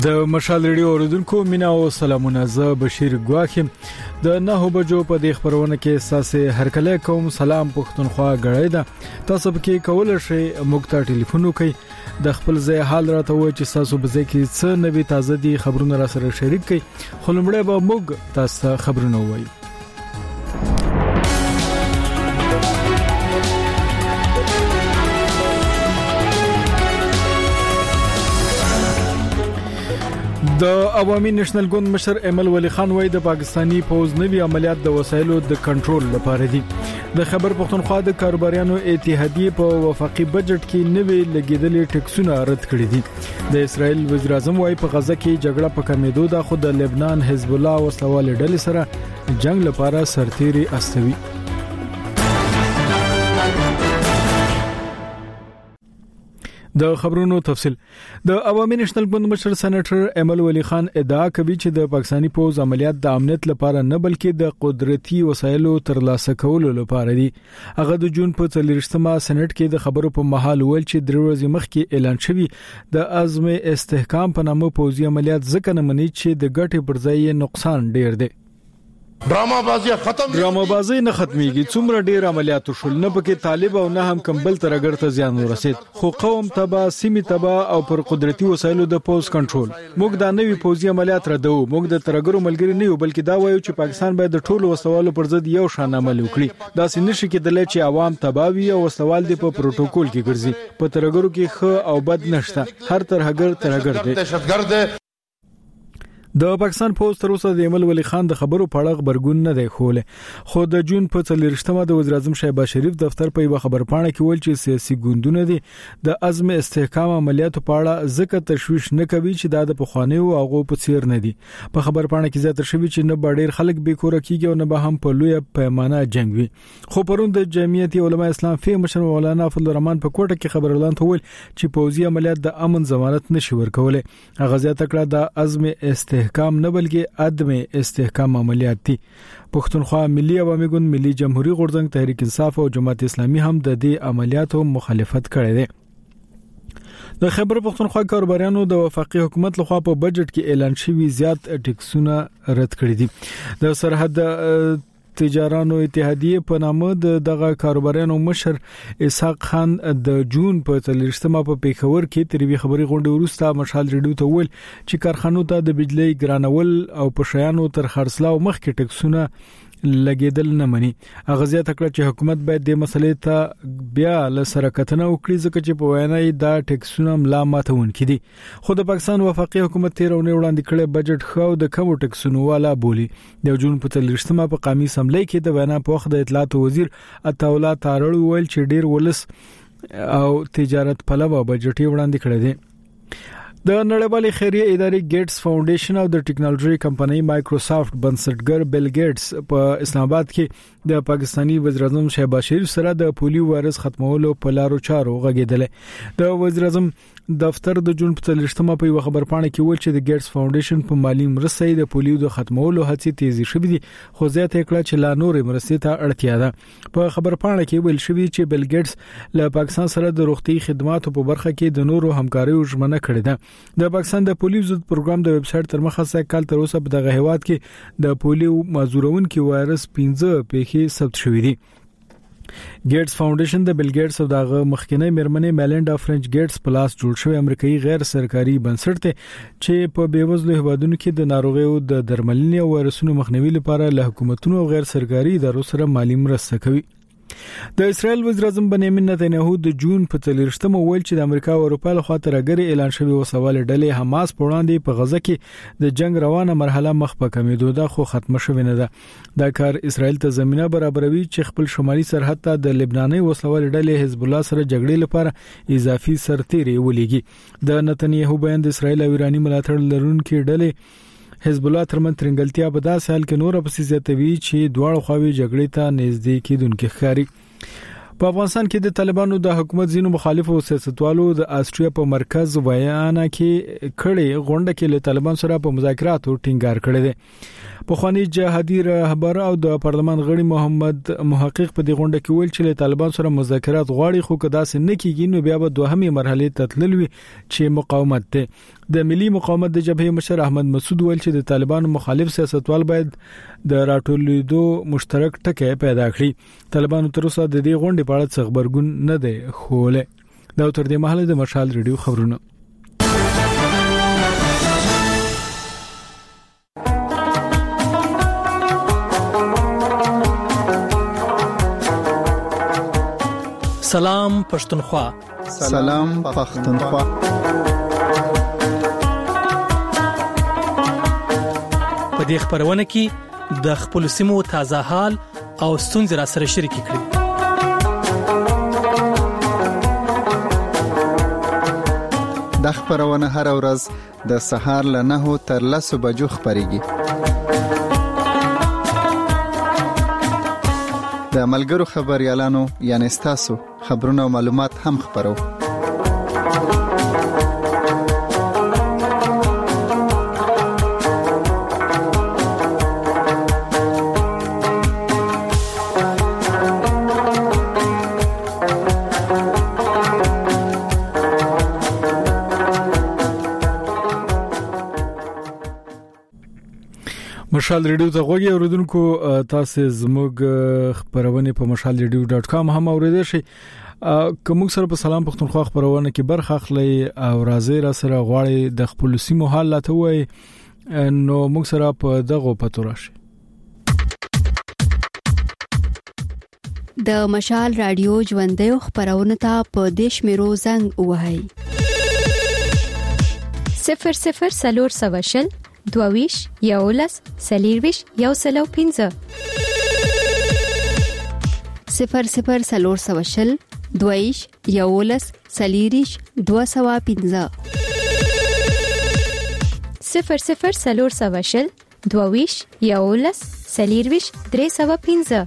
د مشال ریډیو اوریدونکو مینا او سلامونه زه بشیر ګواخم د 9 بجو په د خبرونه کې اساسه هر کله کوم سلام پښتونخوا غړې ده تاسو به کول شي موږ ټلیفون وکي د خپل ځای حال راته وای چې تاسو به ځکه څه نوي تازه دي خبرونه را سره شریک کړئ خو لمړی به موږ تاسو خبرونه وایو د عوامي نېشنل ګوند مشر ایمل ولی خان وای د پاکستانی فوج نوي عملیات د وسایلو د کنټرول لپاره دي د خبر پښتونخوا د کاروباریانو اتحادیه په وفاقي بجټ کې نوي لګیدلې ټیکسونه رد کړې دي د اسرایل وزیر اعظم وای په غزه کې جګړه په کمیدو ده خو د لبنان حزب الله او سوال ډلې سره جنگ لپاره سرتيري استوي د خبرونو تفصيل د عوامي نېشنل ګوند مشر سېنیټر ایمل ولی خان ادعا کوي چې د پاکستانی فوج عملیات د امنیت لپاره نه بلکې د قدرتي وسایلو ترلاسه کولو لپاره دي هغه د جون په 30مه سېنات کې د خبرو په محل ول چې د ورځې مخکې اعلان شوی د عزم استحکام په نامه فوجي عملیات ځکه نه مني چې د ګټې پر ځای نقصان ډیر دی ډرامابازي نه ختميږي څومره ډیر عملیات شول نه پکې طالب او نه هم کمبل ترګر ته زیان ورسید خو قوم تبا سیمه تبا او پر قدرتي وسایلو د پوز کنټرول موږ د نوي فوجي عملیات ردو موږ د ترګرو ملګری نه یو بلکې دا وایو چې پاکستان باید د ټولو وسوالو پر ضد یو شان عمل وکړي دا سینه شي کېدل چې عوام تباوي او وسوال دی په پروتوکول کې ګرځي په ترګرو کې خو او بد نشته هر ترګر دی دهشتګرد د پاکستان فوج تر اوسه د ایمل ولی خان د خبرو په اړه خبرګون نه دی خوله خو د جون په 30مه د وزیر اعظم شهباز شریف دفتر په یو خبر پاڼه کې ویل چې سیاسي ګوندونه دي د عزم استحکام عملیاتو په اړه ځکه تشویش نه کوي چې د پخوانیو هغه په څیر نه دي په خبر پاڼه کې زیاتره شوی چې نه باډیر خلک به کور کېږي او نه به هم په لوی پیمانه جنگ وي خو پرون د جمعیت علماء اسلام فی مشر مولانا فضل الرحمن په کوټه کې خبر اعلان وکړ چې فوجي عملیات د امن ضمانت نشي ورکوله هغه زیاته کړه د عزم استحکام نه بلکې عدم استحکام عملیات دي پښتونخوا ملي عوامي ګوند ملي جمهوریت غورځنګ تحریک انصاف او جماعت اسلامي هم د دې عملیاتو مخالفت کړې ده د خبر پښتونخوا کاروباریانو د وفاقي حکومت لخوا په بجټ کې اعلان شوی زیات ټیکسونه رد کړی دي د سرحد تجارانو اتحادیه په نامه دغه کاروباریانو مشر اسحاق خان د جون په 30مه په پیښور کې تریوي خبري غونډه وروسته مشال ریډیو ته ویل چې کارخانو ته د بجلی ګرانول او په شیانو تر خرڅلاو مخکې ټیکسونه لګیدل نه مني اغه زیات کړ چې حکومت باید د مسلې ته بیا لسره کتنه وکړي ځکه چې په وینای دا ټیکسونه ملا ماتون کړي خو د پاکستان وفاقي حکومت تیرونه وړاندې کړي بجټ خو د کم ټیکسونو والا بولی د جون په 30مه په قومي اسمبلی کې د وینا په وخت د اطلاعات وزیر عطاولا تارړ ویل چې ډیر ولس او تجارت پلوه بجټي وړاندې کړي دي د نړیوالې خیریه ادارې ګیټس فاونډیشن او د ټیکنالوژي کمپنۍ مایکروسافټ بنسټګر بیل ګیټس په اسلام آباد کې د پاکستانی وزیر اعظم شهباز شریف سره د پولیو وایرس ختمولو په لارو چارو غږیدل د وزیر اعظم دفتر د جون په 30مه په یو خبر پاڼه کې ویل چې د ګیټس فاونډیشن په مالی مرستې د پولیو د ختمولو هڅې تیزی شوې دي خو زیاته کړه چې لا نور مرستې ته اړتیا ده په خبر پاڼه کې ویل شوی چې بیل ګیټس له پاکستان سره د روغتي خدماتو په برخه کې د نورو همکاریو ژمنه کړې ده د پاکستان د پولیو ضد پروګرام د ویب سټ تر مخه سه کال تر اوسه په دغه هیواد کې د پولیو مازورون کې وایرس 15 پیښې ثبت شوې دي ګیټس فاونډیشن د بیل ګیټس او دغه مخکنی مرمنې میلنډا فرنچ ګیټس پلاس جوړ شوی امریکایي غیر سرکاري بنسټ ته چې په بیوزلو هیوادونو کې د ناروغیو د درملنې او وایرسونو مخنیوي لپاره له حکومتونو او غیر سرکاري ادارو سره مالی مرسته کوي د اسرائیل وزیر اعظم بنیامین نتنیاهو د جون په 30مه ویل چې د امریکا او اروپا له خوا ترګری اعلان شوی وسوال ډلې حماس په وړاندې په غزه کې د جنگ روانه مرحله مخ په کمیدو ده خو ختمه شوې نه ده دا کار اسرائیل ته زمينه برابروي چې خپل شمالي سرحد ته د لبناني وسوال ډلې حزب الله سره جګړې لپاره اضافي سرتيري ولېږي د نتنیاهو بیان د اسرائیل او ایرانی ملاتړ لرونکو ډلې حزب الله ترمن ترنګلتیا په داسې حال کې نور په زیاتوي چې دواړو خواوې جګړې ته نږدې کېدونکې ښکاري په افغانستان کې د طالبانو د حکومت ځینو مخالفو سیاستوالو د استرالیا په مرکز ویانا کې کړي غونډه کې له طالبان سره په مذاکراتو ټینګار کړی دی په خواني جهادي رهبر او د پارلمان غړي محمد محقق په دې غونډه کې ویل چې له طالبان سره مذاکرات غواړي خو کدا سن نه کیږي نو بیا به دوهمه مرحله ته تللوي چې مقاومت ده د ملي مقاومت د جبهې مشر احمد مسعود ویل چې د طالبانو مخالف سیاستوال باید د راټولېدو مشترک ټکی پیدا کړي. طالبانو تر اوسه د دې غونډې په اړه څه خبرګون نه دی خوله. دا تر دې مهاله د مشال ریډیو خبرونه. سلام پښتونخوا. سلام پښتونخوا. په دې خبرونه کې د خپل سیمو تازه حال او ستونزې را سره شریک کړئ. د خبرونه هر ورځ د سهار له 9 تر 10 بجو خبريږي. د ملګرو خبريالانو یعنی تاسو خبرونه او معلومات هم خبرو. مشال ریډیو ته غوږی اوریدونکو تاسو زموږ خبرونه په mashalradio.com هم اوریدئ شئ. کوم سره په سلام پښتونخوا خبرونه کې برخه اخلي او راځي را سره غواړي د خپل سیمو حال لاته وای نو موږ سره په دغه پتو راشي. د مشال رادیو ژوندۍ خبرونه ته په دیش میرو زنګ وهاي 00 دویش یولس سلیرویش یو سلو 15 00 دویش یولس سلیریش 215 00 دویش یولس سلیرویش 315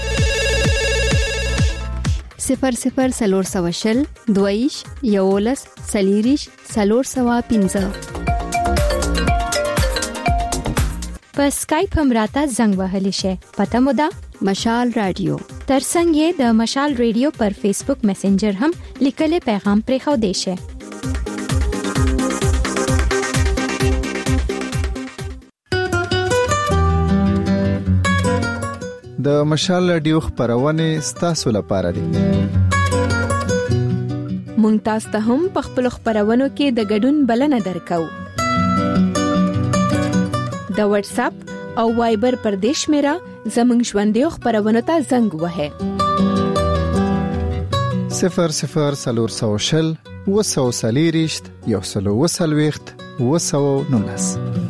00 دویش یولس سلیریش 315 په اسکایپ هم راته زنګ وهلی شي. پته مو ده مشال رادیو. ترڅنګ یې د مشال رادیو پر فیسبوک میسنجر هم لیکلي پیغام پرې خو دی شي. د مشال رادیو خبرونه ستاسو لپاره دي. مونږ تاسو ته هم په خپل خبرونو کې د ګډون بلنه درکو. د واتس اپ او وایبر پر دیش میرا زمنګ ژوندۍ خبرونه ته زنګ وهه 00 وسوسلیریشت یو سلو وسلويخت وسو نونس.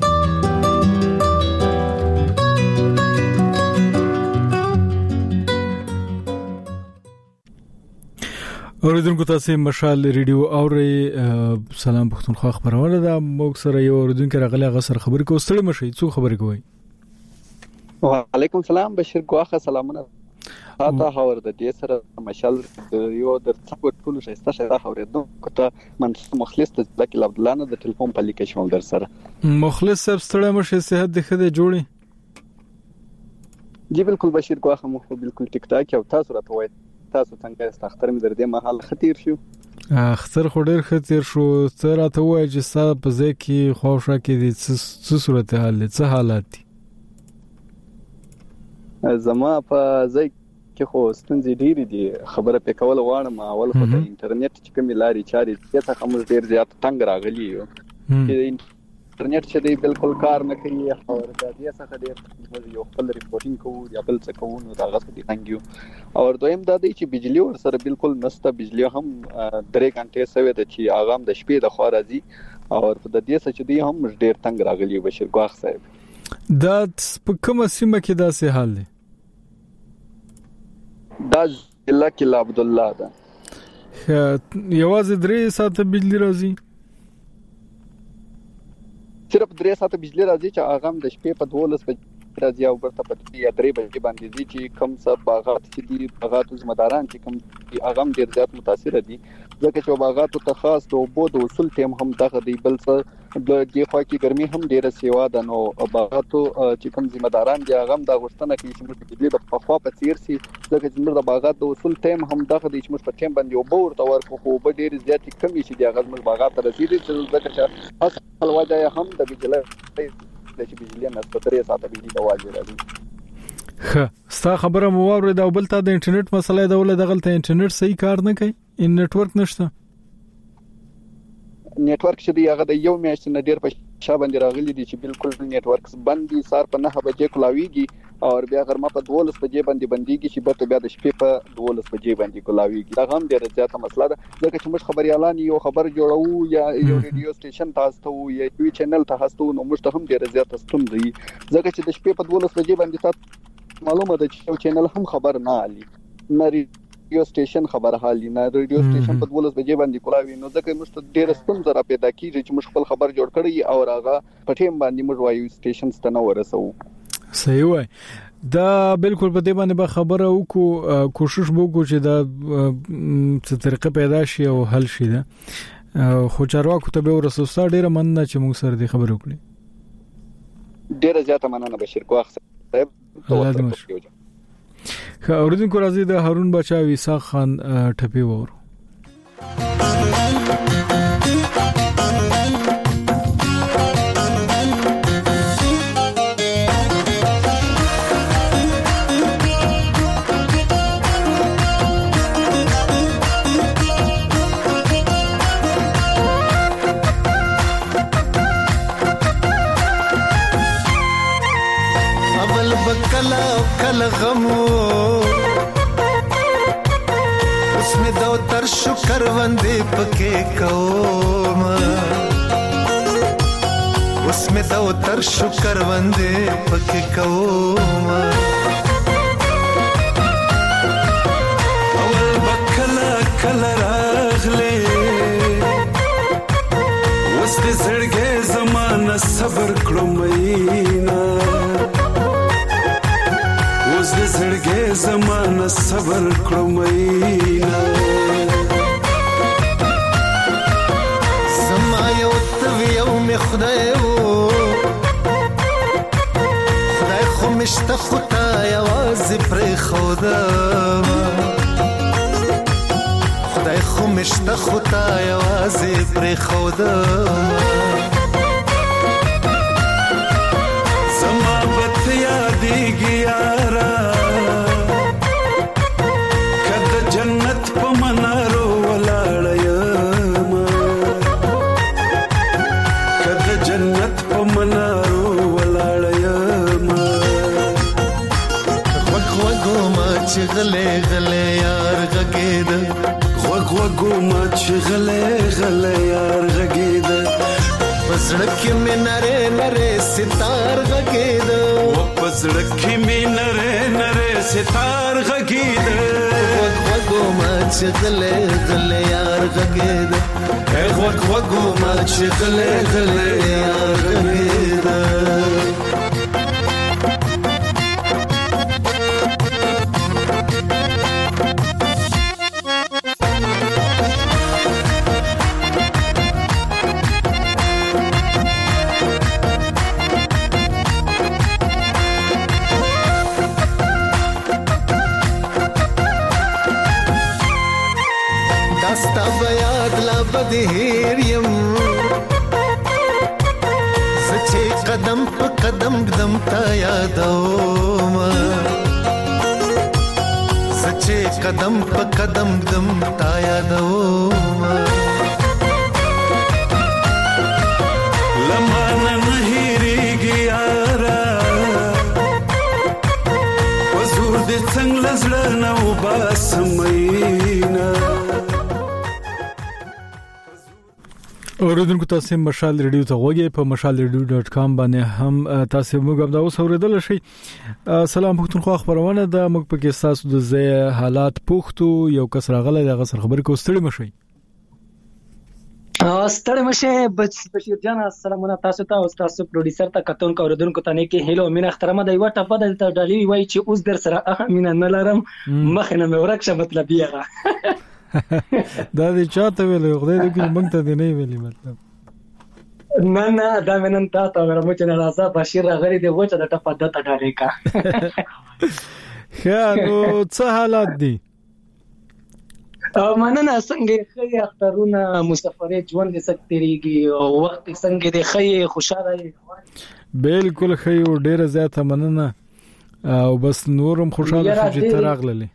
اوریدونکو تاسو مشال ریډیو اوري سلام پښتونخوا خبرونه ده. موږ سره یو اوریدونکو راغلی غسر خبرې کو ستړي مشي څو خبرې کوي. وعلیکم سلام بشیر ګواخه سلامونه تاسو هاور د دې سره مشال یو د څو ټول شایسته شایسته اوریدو کوته من مخلص ته ځکه عبد الله نه د ټلیفون په لیکه شوم در سره مخلص صاحب ستړي مشي صحت د خده جوړي. جی بالکل بشیر ګواخه مو بالکل ټیک ټاک او تاسو راته وایي تاسو څنګه استختر مې در دې محل خطیر شو. اختر خډیر خطیر شو. تر راته وایي چې تاسو په ځای کې خوښه کې دي څه صورت حال څه حالات دي. زما په ځای کې خو ستونزې ډېرې دي. خبره په کول غواړم اول خو د انټرنیټ چې کومې لارې چارې ته هم ډېر زیات تنګ راغلي یو چې انټرنیټ چې دی بالکل کار نه کوي او د دې څخه ډېر یو خپل ریپورټینګ کوو یا بل څه کوو نو دا غوښتل دي څنګه یو او دویم دا دی چې بجلی ور سره بالکل نسته. بجلی هم 3 غنټې سوي د چې اغام د شپې د خوا راځي او په د دې څخه چې دی هم ډېر تنګ راغلی بشیر ګواخ صاحب. دا په کومه سیمه کې داسې حال دی؟ دا ضلع کې عبد الله ده. یوازې 3 ساعته بجلی راځي. صرف 3 ساعته بجلی راځي چې اغام د شپې په 12 بجې راځي او برته په 3 بجې باندې دي چې کم څه باغات چې دي باغات زمداران چې کم اغام ډیر زیات متاثر دي ځکه چې باغاتو ته خاص د اوبو د وصول ټیم هم دغه دی. بل څه د دې خوا کې ګرمي هم ډیره سیوا ده، نو باغاتو چې کوم ذمہ داران دي هغه د غوښتنه کوي چې موږ د بجلی د پخوا په څیر سي، ځکه چې موږ د باغاتو د وصول ټیم هم دغه دی چې موږ په ټیم باندې اوبو ورته ورکو، خو به ډیر زیاتې کمی شي د هغه موږ باغاتو رسیدي، ځکه چې اصل وجه هم د بجلی چې بجلی نه ستوري ساته بجلی د واجب راځي. ستا خبره مو واورید او بل ته د انټرنیټ مسله د ولې دغه انټرنیټ صحیح کار نه کوي، ان نتورک نشته. نیټورک چې دی هغه د یو میاشت نه ډیر په شابه باندې راغلي دي چې بالکل نیټورک بند دي، سار په 9 بجې کولاویږي او بیا غرمه په 12 بجې باندې بنديږي چې برته بیا د شپې په 12 بجې باندې کولاویږي. دا هم ډیره زیاته مسله ده، ځکه چې موږ خبريالان یو خبر جوړو یا یو ریډیو سټیشن تاسو ته یا یو چینل تاسو نو موږ ته هم ډیره زیاته ستونزې دي، ځکه چې د شپې په 12 بجې باندې تاسو معلومه ده چې یو چینل هم خبر نه علي، نه ریډیو سټیشن خبر حالي، نه ریډیو سټیشن په 12 بجې باندې کولاوي، نو ځکه موږ ته ډیره ستونزه را پیدا کیږي چې موږ خپل خبر جوړ کړی او هغه په ټیم باندې موږ وایو سټیشن ته نه ورسو. صحیح وای. دا بالکل په دې باندې به خبره وکړو، کوشش وکړو چې دا څه طریقه پیدا شي او حل شي. دا خو چارواکو ته به ورسوسا ډیره مننه چې موږ سره دې خبرې وکړي. ډیره زیاته مننه بشیر کوخ صاحب. اوریدونکو راځي د هارون بچا ویسا خان ټپي وورو. کل غمو اس میں دو تر شکر وندے پکے کوم، اس میں دو تر شکر وندے پکے کوم، اول بکلا کل راغلے اس دے زړګې زمانہ صبر کړو مینا، اوس دې زړګې زمانہ صبر کړو مینا، زما یو یو می خدای وو خدای خو مشته خدای आवाज پر خدا، خدای خو مشته خدای आवाज پر خدا، زما بت یادېږي یارا کده جنت په منارو ولاړ یم، کده جنت په منارو ولاړ یم، غوږ وګو ما چې غلې غلې یار غږېد، غوږ وګو ما چې غلې غلې یار غږېد، پزړه کې مې نره نره ستار غږېد، پزړه کې مې نره نره ستار غږېد، غوږ وګو ما چې غلې غلې یار غږېد، غوږ وګو ما چې غلې غلې یار غږېد. داستا بیاد لا بدهیر یم سچے قدم پا قدم قدم تا یادوم، سچے قدم پا قدم قدم تا یادوم، لمانا نهیریگی آرا وزور دی څنګ لزړه نو باسمینا. اوریدونکو تاسو مشال ریډیو ته غوږی په mashalradio.com باندې هم تاسو موږ هم دا اوس اوریدل شي. سلام پښتونخوا خبرونه د موږ په کې تاسو د حالات پوښتو یو کس راغله د غسر خبر کو ستړي مشي. ستړي مشه بشیر جان السلامونه تاسو ته او تاسو پروډوسر ته کتون کو اوریدونکو ته نه کې هیلو مینا احترام د یو ټپه د ډالۍ وای چې اوس در سره مینه نه لرم مخ نه مې ورکشه مطلب یې دا دې چاته ویل خدای دې کې موږ ته دې نه ویلي مطلب نه دا منن تاسو ورمو چې راځه بشیر راغلی دی وچه د ټپه د تډارې کا خیالو څه حالات دي مننه څنګه خې اخترونه مسافرې ژوند دې سکتريږي او وخت څنګه دې خې خوشاله بالکل خې ډیره زیاته مننه او بس نورم خوشاله شو چې تراغللې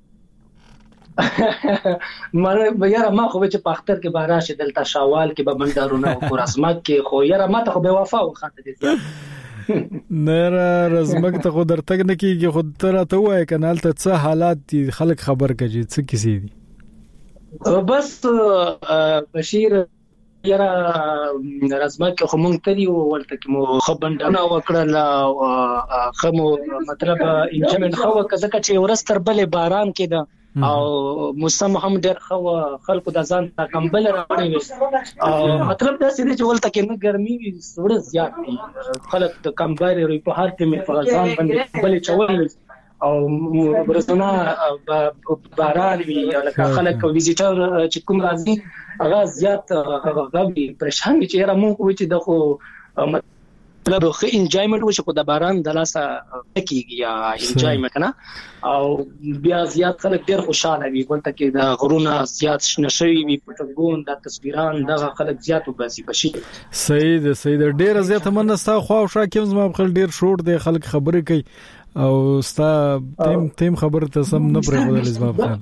مړ یاره ما خو چې په اختر کې باراشه دلته شوال کې به بندرونه او رسمت کې خو یاره ما ته خو به وفا وخته دي نه رسمت ته خو درته نه کیږي خو تر ته وای کنال ته څه حالات دي خلک خبر کړي څه کیسې دي بس بشیر یاره رسمت کې خو مونږ تری ولته کې مو خبندونه وکړل خمو مطلب انجمنت خو کزه چې ورستر بلې باران کې ده او موسم هم ډېر خو خلکو د ځان تا کمبل راوړي او مطلب دا چې ولته کې نه ګرمي وي سوړ زیات دي خلک د کمبل لري په هر کې په ځان باندې بلې چول او ورسونه باران وي لکه خلک ویزیټر چې کوم راځي هغه زیات غوي پریشان چې را مونږ وې چې دغه مطلب خو انجوایمنت وشي خو د باران د لاسه کیږي یا انجوایمنت نه او بیا زیات خلک ډیر خوشاله وي ولته کې د غرونه زیات نشوي وي پټګون د تصویران دغه خلک زیات وباسي بشي سید ډیر زیات منستا خو او شاکم زما خپل ډیر شوټ دی خلک خبرې کوي او ستا تیم خبر ته سم نه پرې ودل زما خپل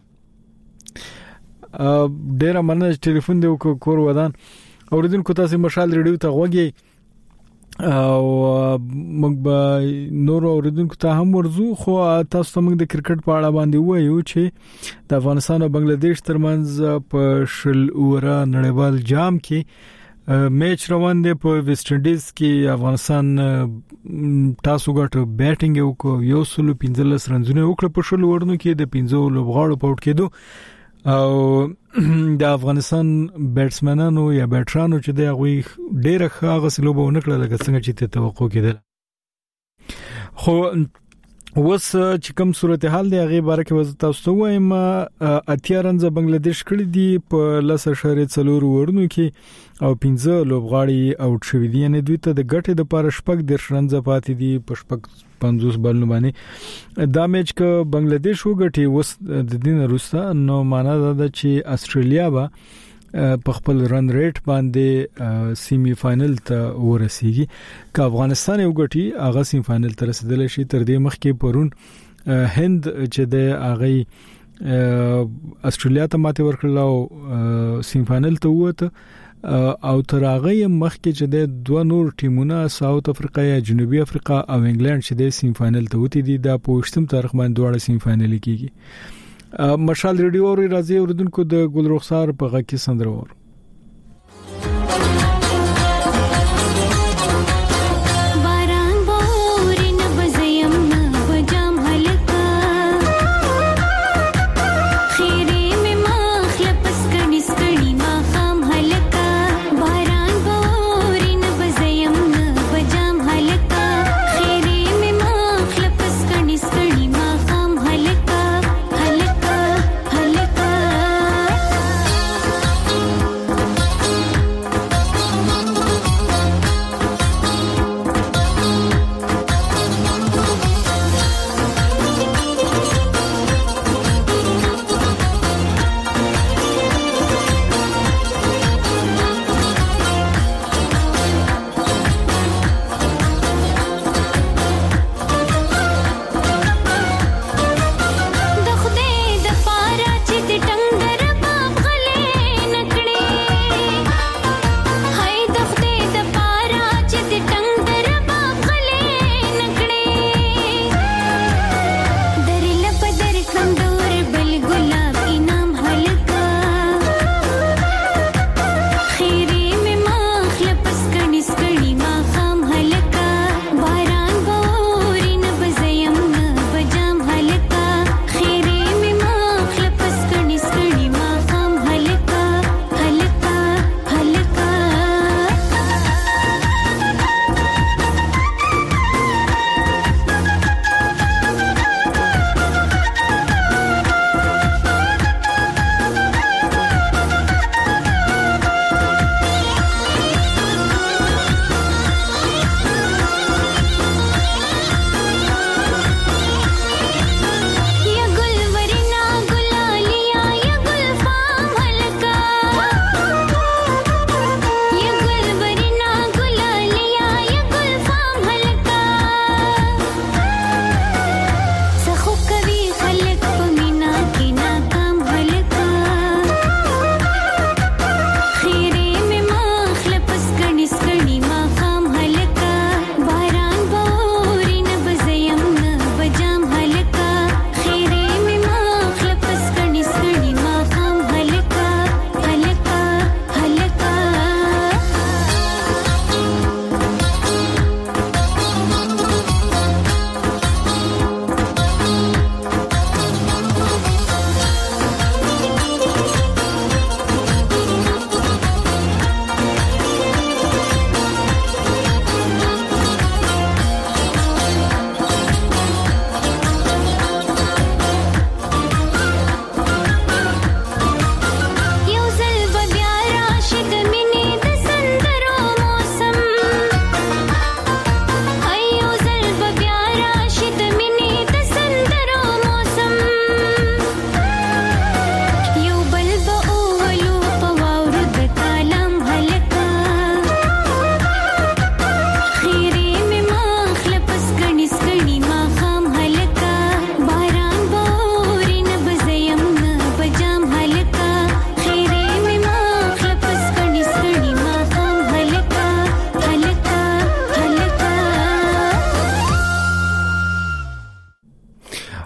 ډیر مننه ټلیفون دی کور ودان اوریدونکو تاسو مشال ریډیو ته غوږی او موږ به نور اوریدونکو ته هم ورزو خو تاسو ته موږ د کرکټ په اړه باندې وایو چې د افغانستان او بنگلاديش ترمنځ په شل اوره نړیوال جام کې میچ روان دی په ویسټ انډیز کې افغانستان تاسو ګټ بیټینګ وکړو یو سلو 15 رنونه وکړه په شل ورنو کې د 15 لوبغاړو پورت کېدو او د افغانستان بیټسمنانو یا بیټرانو چې د غوي ډیره ښه غسلوبه ونکړه لکه څنګه چې توقع کېدل خو وس چې کوم صورتحال دی هغه باره کې وځ تاسو وایم اتیارنځ بنگلاديش کړی دی په لاسه شهر څلور ورنو کې او 15 لوبغاړي اوټ شوی دي نه دوی ته د ګټې د پاره شپږ د شرنځ پاتې دي په شپږ 50 بلنو باندې دا میچ ک بنگلاديش وګټي وس د دین روسا نو معنا دا چې استرالیا به په خپل رن ریټ باندې سیمی فائنل ته ورسیږي ک افغانستان یو غټي هغه سیمی فائنل ته رسیدل شي تر دې مخکې پرون هند چې د هغه استرالیا ته ماته ورکړل او سیمی فائنل ته وته او تر هغه مخکې چې د دوه نور ټیمونه ساوث افریقا یا جنوبي افریقا او انګلند چې د سیمی فائنل ته وتی دي د پوښتم تاریخ باندې دوه سیمی فائنل کیږي مشال ریډیو اوري راځي اوردونکو د ګل رخسار په غږ کې سندرور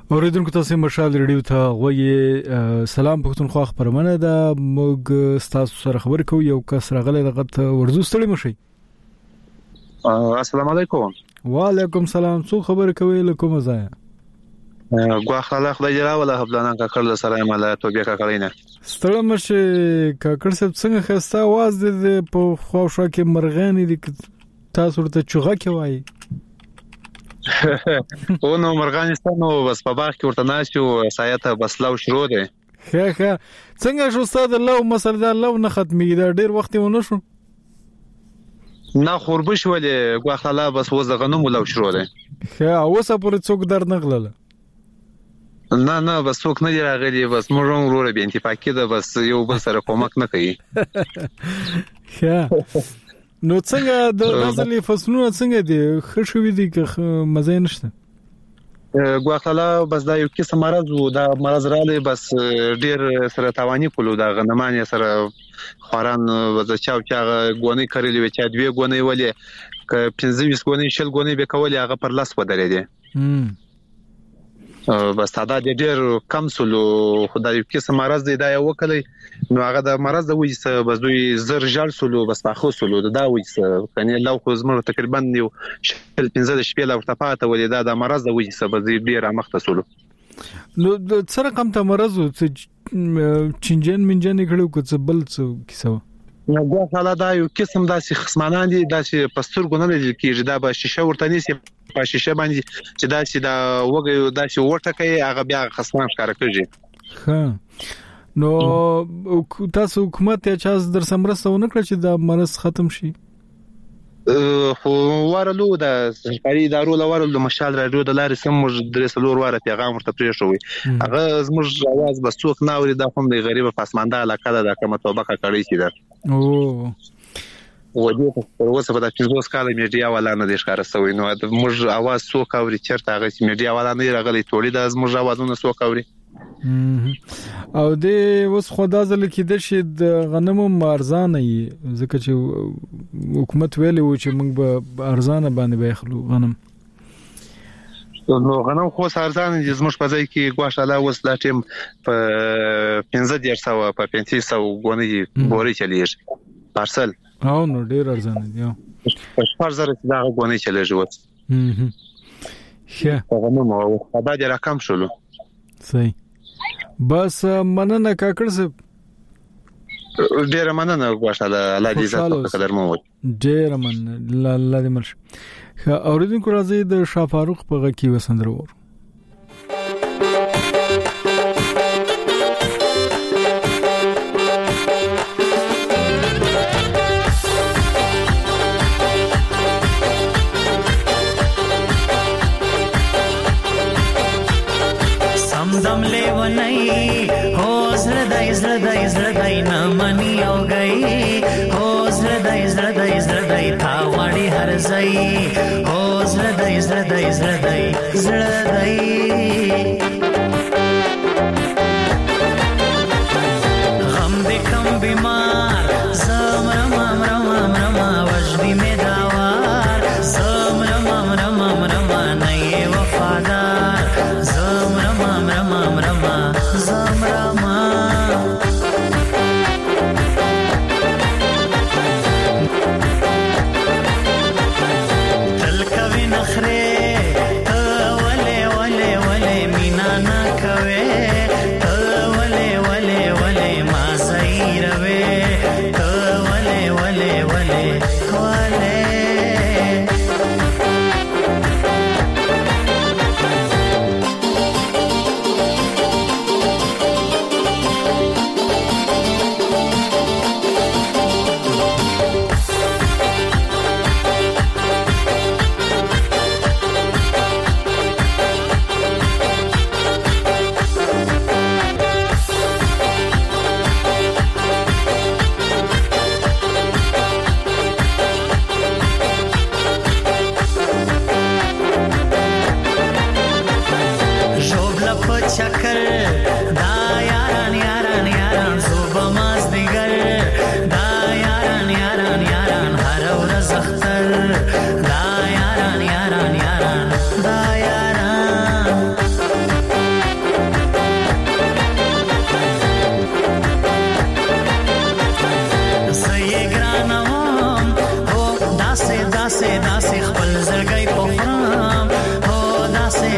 اوریدونکو تاسو مشال ریډیو ته غوږی سلام پښتونخوا خبرونه ده موږ تاسو سره خبر کوو یو کس راغلی دغه ورزو ستړي مشي السلام علیکم وعلیکم سلام څو خبر کوي له کومه ځای غوا خلا خدای جلا ولا خپلانه کاکړ سره مله توبې کاکړینه ستړي مشي کاکړ صاحب څنګه خسته आवाज د په خوښه کې مرغان دي تاسو ورته چوغه کوي او نو مرغانستانو بس په باغ کې ورته ناشو سایته بس لو شروع دي ښه څنګه شو ستاسو لو مسله دا لو نه ختمي دا ډیر وخت ونه شو نه خوربش ولې غوخلا بس وزغنو لو شروع دي ښه اوسه پورې څوک در نغله نه بس څوک نه راغلي بس موږ وروره به انتفاقي ده بس یو بل سره کومک نه کوي ښه نو څنګه د غزلې فصلونه څنګه دي خښوي دي که مزه نشته غوخلا بس دا یو کیسه مرز وو دا مرز رالی بس ډیر سره توانی کولو دا غنمان سره خوران وځ چاو غونی کړلې و چې دوی غونی ولې ک 15 غونی شل غونی به کولې هغه پر لاس ودرې دي بس دا ډیر کم سلو خدای کې سمارز دی دا یو وکړي نو هغه د مرز د وې بس دوی زر جال سلو بس تاخو سلو دا وې کني لو خو زمره تقریبا یو 15 شپې لا ورته پاته ولې دا مرز د وې بس ډیر مخته سلو نو د سره کم ته مرز چنجن منجن کړو کو څه بل څه کیسه نو دا حالا دا یو قسم داسې خصمانان دي داسې پستر ګونه لیدل کیږي دا به شیشه ورته نيسي په شیشه باندې چې داسې دا وګي داسې ورته کوي هغه بیا خصمان ښکار کوي ها نو تاسو حکومت ته چا در سمرسته ونه کړ چې دا مرز ختم شي خو ورلو د سرکاري ادارو لورل د مشال رادیو د لارې سم موږ درې سلور واره پیغام ورته پریښوي هغه زموږ आवाज بس څوک نه اوري دا هم د غریب پاسمانده علاقه ده کومه توبه کړی شي دا او ودې په اوسه په تاسو کال میډیا والا نه د ښکار سوی نو موږ आवाज څوک اوري چرته هغه میډیا والا نه راغلي ټولې د زموږ आवाजونه څوک اوري او د وس خدا زل کې د شید غنمو ارزانه ځکه چې حکومت ویلي و چې موږ به ارزانه باندې به خلو غنم نو غنم خو ارزانه دي زموږ په ځای کې غواړه اوس لا ټیم په 1500 په 500 غونې بوري چلیږي پارسل او نو ډیر ارزانه دي په 4000 دا غونې چلیږي وڅ ښه غنم او خدا دې رقم شولو صحیح بس مننه کاکړ صاحب ډیر مننه غواړه الله دې عزت په قدر مو ډیر مننه الله دې مرش اوریدونکو راځي د شاه فاروق په غږ کې وسندرو दम ले वनई हो زړدای نه منی او گئی हो زړدای تا وړي هر ځای हो زړدای غم دې کم بیمار زمرم وجدی می داوار زمرم نه وفادار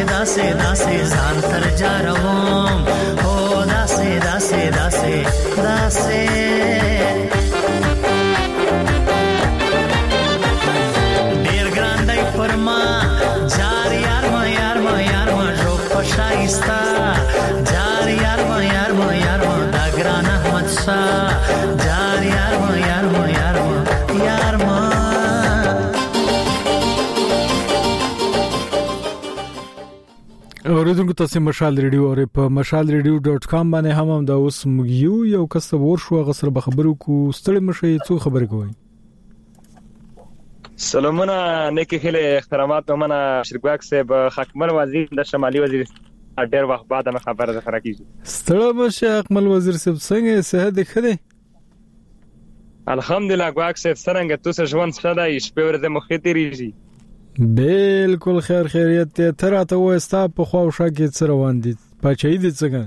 داسې داسې ځان تر جاروم هو داسې داسې داسې داسې ډیر ګران دی پرما جار یار ما یار ما یار ما جو پشایستا جار یار ما یار ما یار ما دا ګران احمد شاه جار یار ما یار ما یار ما یار ما اوریدونکو تاسو مشال ریډیو او په mashalradio.com باندې هم دا اوس یو کس ور شو غسر به خبرو کو ستړي مشي څو خبرې کوي سلامونه نیکی خله احترامات ومنه شرګواک صاحب حکمل وزیر د شمالي وزیر ډېر وخت بعد ما خبره زخره کیږي ستړي مشي حکمل وزیر صاحب څنګه صحت ښه الحمدلله ګواک صاحب څنګه تاسو ژوند ښه دی شپه ورځ مخې تیریږي بالکل خیر خیریت ته تر اته وستا په خو شاکې څه روان دي پچې دي څنګه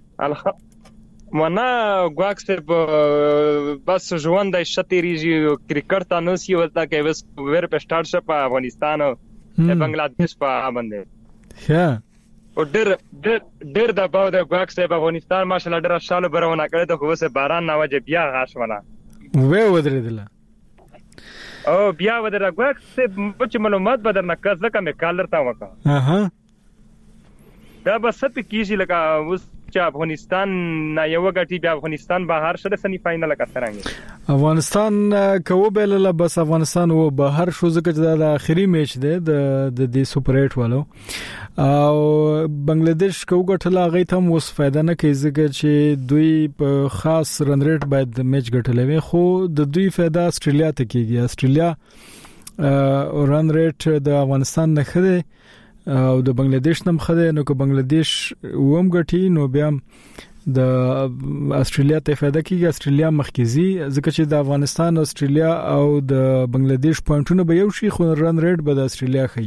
منا ګواک صاحب بس ژوند د شتیریږي کرکټ ته نو سی ولتا کې بس ور په سٹارټ شپ افغانستان او بنگلاديش په باندې ها او ډېر د باو د ګواک صاحب افغانستان ماشاءالله ډېر شاله برونه کړی ته خو سه باران نه وجه بیا غاښونه وې ودرېدل او بیا ودره ګواک صاحب په معلومات بدرنه کړه مې کالر تا وکا اها دا بس څه کیږي لکه اوس چې افغانستان نه یو غټي بیا افغانستان بهر شته سنی فائنل کا څنګه افغانستان کوو بل بس افغانستان و بهر شو ځکه چې دا اخري میچ دی د دې سپر 8 والو او بنگلاديش کوو غټلا غي ته اوس فائدہ نه کوي ځکه چې دوی په خاص رن ریټ باید میچ غټلوي خو د دوی فائدہ استرالیا ته کیږي استرالیا رن ریټ د افغانستان نه خده او د بنگلاديش نم خده نو که بنگلاديش ووم غټي نو بیا د استرالیا ته فائدہ کیږي استرالیا مخکزي ځکه چې د افغانستان استرالیا او د بنگلاديش پوینټونه به یو شي خو رن ریټ به د استرالیا خي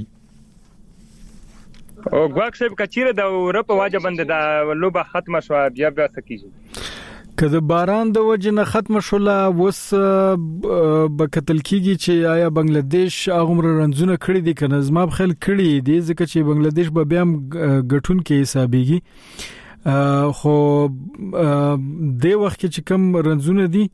او ګواک صاحب کچیره د اورپ واجب بند د لوبه ختمه شو بیا سکیږي کله باران د وجه نه ختم شوله وس بکتل کیږي چې آیا بنگلاديش هغه رنځونه کړی دي کنه زما بخل کړی دي ځکه چې بنگلاديش به بیا غټون کې حسابيږي خو د وخت چې کم رنځونه دي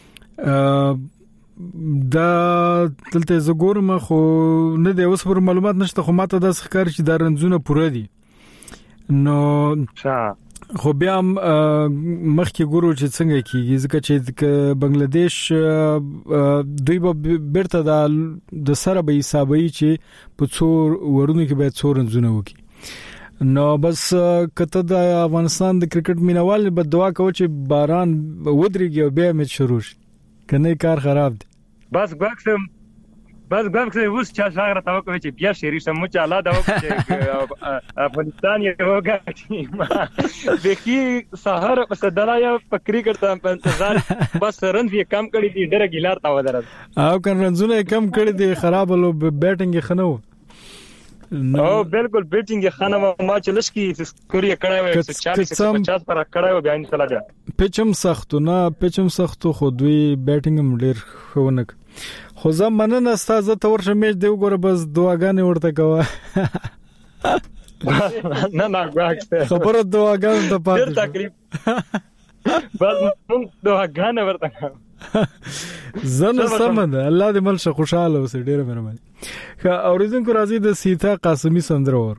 دا دلته زګورم خو نه دی اوس پر معلومات نشته خو ماته د ښکار چې دا رنځونه پوره دي نو خو بیا مخکې ګورو چې څنګه کیږي ځکه چې بنگلاديش دوی به بیرته د سره به حسابي چې په څور ورونو کې به څور رنځونه وکړي نو بس کته د افغانستان د کرکټ مینوال به دعا کوي چې باران ودرېږي او بیا میچ شروع شي کنه کار خراب دي بس ګواکسم اوس چا څنګه راته چې بیا شری سمو چې الله دا وکړي افغانستان یې وګاټي دکی سحر په دلایا په کرکټ ته په انتظار بس رن یې کم کړی دي ډېر ګیلار تا ودرد او کن رنزونه کم کړی دي خراب لو بیټینګ خنو او بالکل بیټینګ خنو ما چې لشکي سکوري کړای و 140 پر کړای و بیا ان شاء الله پچم سختو خو دوی بیټینګ هم ډېر خونه خو زمانه نستازه تور شمیج دی وګوره بس دعاګانې ورته کوه نه خبره دعاګانې ته پاتې تقریبا بس موږ دعاګانې ورته کوو زنه سمند الله دې مل شه خوشاله اوسې ډېر مهرباني اوریدونکو راځي د سیتا قاسمی سندرور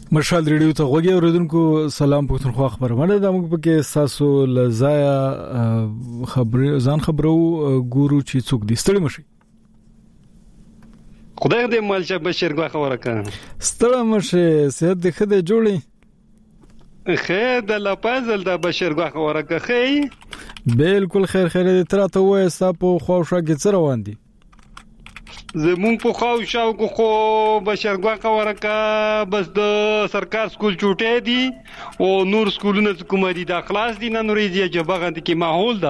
مشال ریډیو ته غوږی اوریدونکو سلام پښتونخوا خبرونه د موږ پکې تاسو لزایا ځان خبرو ګورو چې څوک دي ستړي مشي خدای دې مالشه بشیر غوخه ورکه ستړي مشي صحت دې خدای جوړي خیر د لپازل د بشیر غوخه ورکه خې بالکل خیر دې تراته وای ساپو خوښه کې څه روان دي زمون په خاو شاو کو بشرګه ورکا بس د سرکار سکول چوټه دي او نور سکولونه کوم دي د خلاص دي نه نورې دي چې باغند کې ماحول ده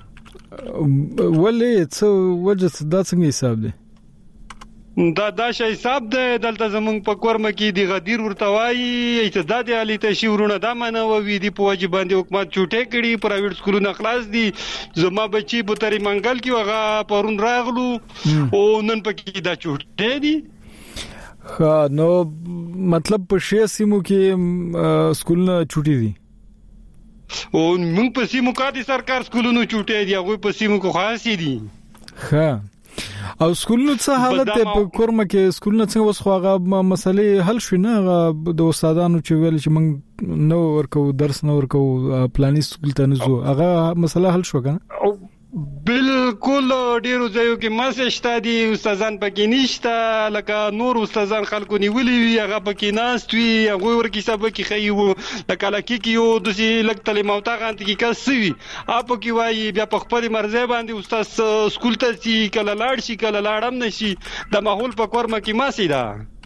ولې څه وجه دا څنګه حساب دي دا شي حساب ده دلته زمون په کورمه کې دی غدیر ورتوای اعتداد علي تشورونه دا منه وې دي په واجب باندې حکومت چوټه کړي پرایویټ سکولونه خلاص دي زما بچي په تری منګل کې وغه پرون راغلو او نن پکې دا چوټه دي نو مطلب په شې سیمو کې سکولونه چوټي دي او موږ په سیمو کې سرکار سکولونو چوټه دي هغه په سیمو کې خاص دي ها او سکولونو څه حالت په کورمه کې سکولونو څنګه وس خواغه مسلې حل شو نه د استادانو چې ویل چې موږ نو ورکو درس نو ورکو پلاني سکول ته نزو هغه مسله حل شو کنه بالکل ډیرو ځایو کې مسه شته دي استادان پکې نشته لکه نور استادان خلکو نیولې وي هغه پکې ناست وي هغه ورکی سبق کې خيو لکه لکه کې یو د لک تعلیمات غانت کې کسوي اپ کې وایي بیا په خپل مرزه باندې استاد سکول ته چې کله لاړ شي کله لاړم نشي د ماحول په کورمه کې ماسي دا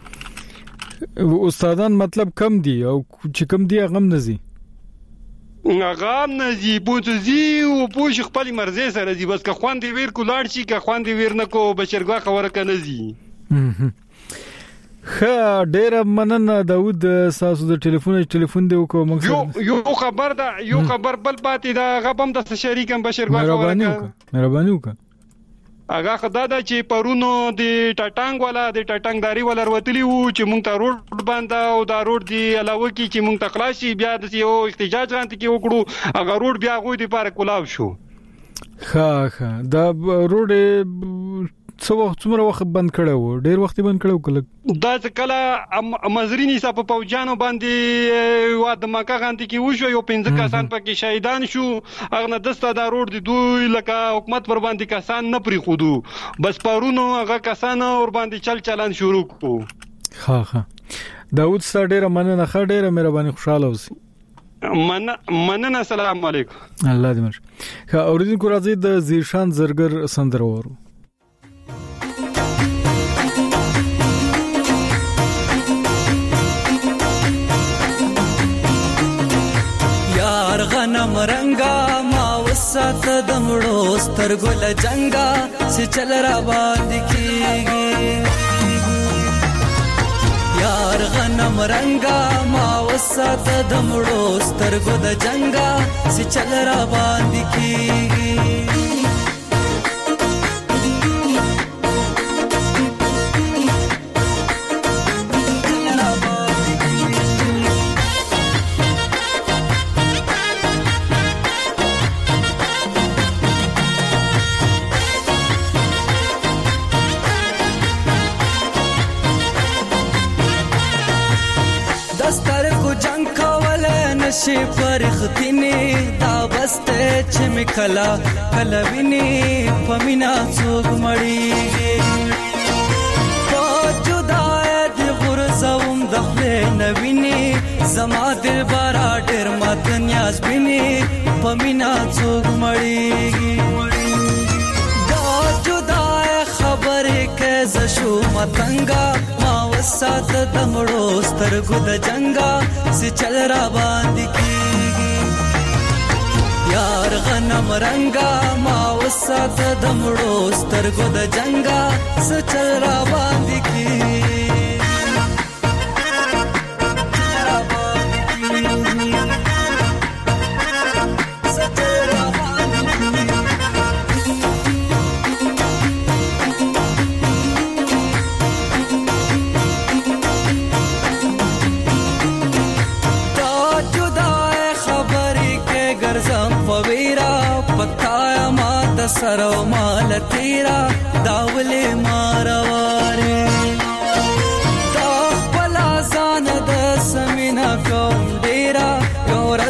استادان مطلب کم دي او چې کم دي غم نزي غام نزي بوتزي او پوش خپل مرزه سره دي بس که خوان دی ویر کولاړ شي که خوان دی ویر نه کو بشرګه خبره کنه زی خا ډیر مننه داود ساسو د ټلیفون دی کو موږ یو خبر بل پاتې دا غبم د شریکم بشرګه مهرباني وکړه هغه خدای دا چې پرونو د ټټنګ داری ولا وروتلی وو چې مونږ ته روډ باندې او دا روډ دی علاوه کې چې مونږ ته خلاصي بیا د یو احتجاج غانت کې وکړو هغه روډ بیا غوې د پاره کولاو شو ها دا روډ څومره وخت بند کړو ډیر وخت بند کړو کله دا کله مزرینی صاحب په جانو باندې واده مکه غانت کې وشو یو 15 کسان پکې شهیدان شو هغه نه دسته دا روډ دی دوی لکه حکومت ور باندې کسان نه پری خودو بس پرونو هغه کسان ور باندې چلن شروع کو ها داود سره ډیر مننه ډیره مهرباني خوشاله اوسئ مننه السلام علیکم الله دې مر اوریدونکو راځي د زیشان زرګر سندره ورو غنم رنگا ما وسات دمړو سترګل جنگا سي چل را باندې کیږي یار غنم رنگا ما وسات دمړو سترګل جنگا سي چل را باندې کیږي شي فرختنی دا بسته چې مکلا کلوینی پمینا څوک مړیږي په جدای د غرزوم د خپل نوینی زما دل بارا ډیر مات نیاز بینی پمینا څوک مړیږي دا جدای خبره کې زشو متنګا ما وسات دمړو سترګو د جنگا سي چل را باندې کیږي یار غنم رنگا ما وسات دمړو سترګو د جنگا سي چل را باندې کیږي سرو مال تیرا داولې مارواره دا خپل ځان د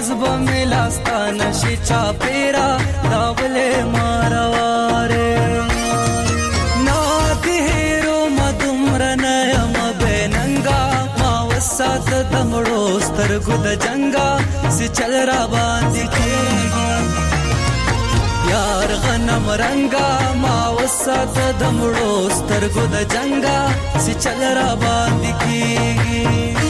ورځ به ملاستانه شي چا پیرا داولې مارواره نادي هیرو مدمر نه یم بننګا ما وسات دمړو سترګو د جنگا سي چل را باندې کېږي یار غنم رنگا ما وسات دمړو سترګو د جنگا سي چل را باندې کېږي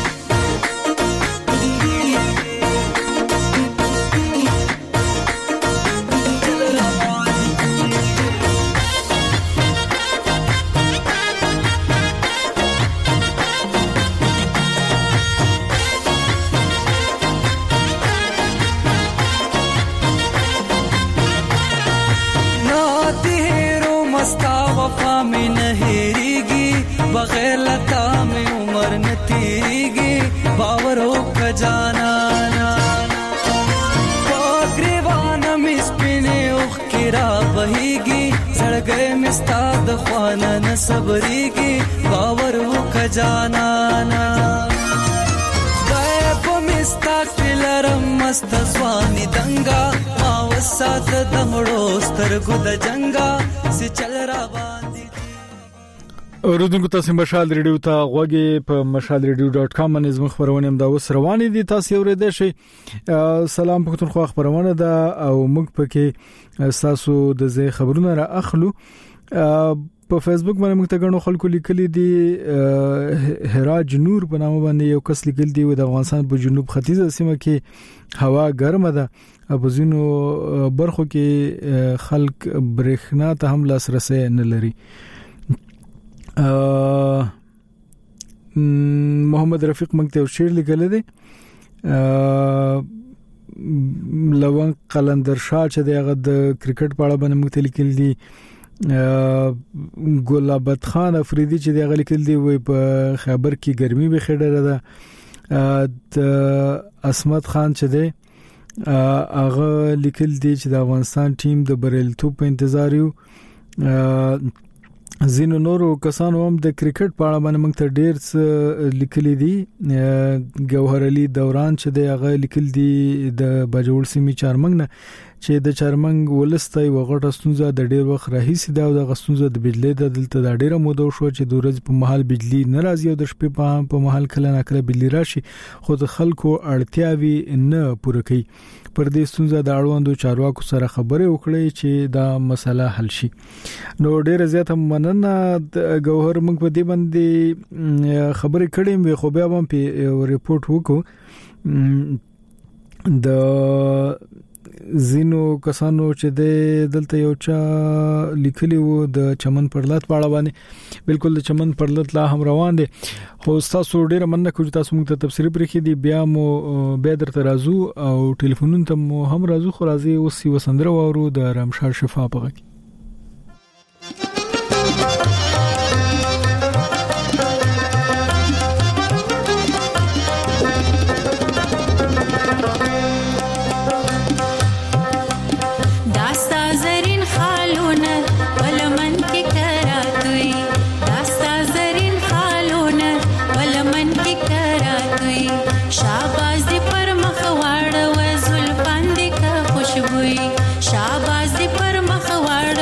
बगैर लता में उम्र न तीरेगी बावर हो खजाना ग्रीवान मिसपिने उख किरा बहेगी सड़ गए मिस्ताद ख्वाना न सबरेगी बावर हो खजाना गायब मिस्ता किलरम मस्त स्वानी दंगा मावसात दमड़ो स्तरगु द जंगा से चल रहा اوردونکو تاسو مشال ریډیو ته غوږی په mashalradio.com باندې زموږ خبرونه هم دا اوس روانې دي تاسو اورېدئ شئ سلام پښتونخوا خبرونه ده او موږ پکې تاسو د زی خبرونه را اخلو په فیسبوک باندې موږ ته غنو خلکو لیکلي دي هراج نور په نامه باندې یو کس لیکل دی د افغانستان په جنوب ختیځه سیمه کې هوا ګرمه ده په ځینو برخو کې خلک برېښنا ته هم لاسرسي نه لري محمد رفیق مکتب شیر لیکل دي لون قلندر شاه چې دغه د کرکټ په اړه باندې مکتب لیکل دي ګلابت خان افریدي چې دغه لیکل دي وي په خبر کې ګرمي به خډره ده د اسمت خان چې دی هغه لیکل دي چې د افغانستان ټیم د بریلتوب په انتظار یو زینو نورو کسانو هم د کرکټ په اړه باندې موږ ته ډېر څه لیکلي دي ګوهر علي دوران چې د هغه لیکل دي د بجوړ سیمې چارمنګ نه چې د چارمنګ ولستای وغټه ستونزه د ډېر وخت راهیسي دا د غستونزه د بجلی د دلته د ډېره موده شو چې د ورځې په محل بجلی ناراضي او د شپې په محل کله ناکله بجلی راشي خو د خلکو اړتیاوي نه پوره کوي پر دې ستونزه د اړوندو چارواکو سره خبرې وکړي چې دا مسله حل شي نو ډېر زیات مننه ګوهر موږ په دې باندې خبرې کړې مې خو بیا هم په ریپورت وکړو د زینو کسانو چې د دلته یو چا لیکلی وو د چمن پرلط په اړه باندې بالکل د چمن پرلط لا هم روان دي خو تاسو ډیره مننه کوم تاسو موږ ته تفصیلی پرخي دي بیا مو به درته راځو او ټلیفونونو ته مو هم راځو خو راځي اوس یو سندره وورو د رمشار شفا په غږ शाबाश दी पर मखवाड़